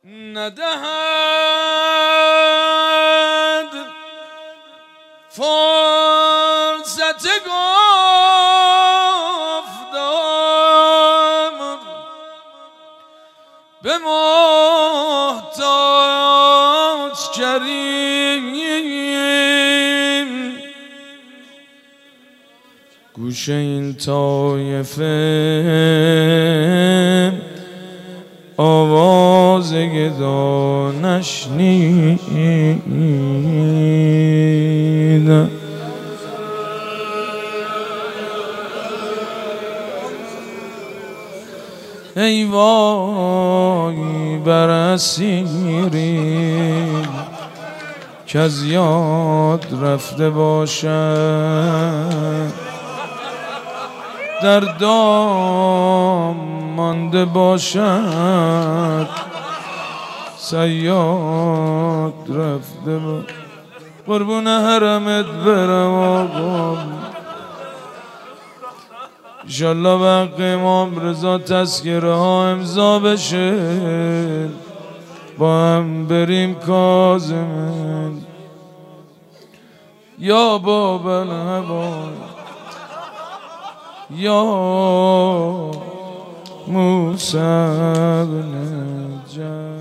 ندهد فرصت گفتار به محتاج کریم. گوش این طایفه آواز گدا نشنید. ای وای بر اسیری که از یاد رفته باشد، در دام مانده باشد، صیاد رفته باشد. قربون حرمت برم آقا، انشالله وقت امام رضا تذکره ها امضا بشه، با هم بریم کاظمین. یا باب الهوی یا موسی بن جان.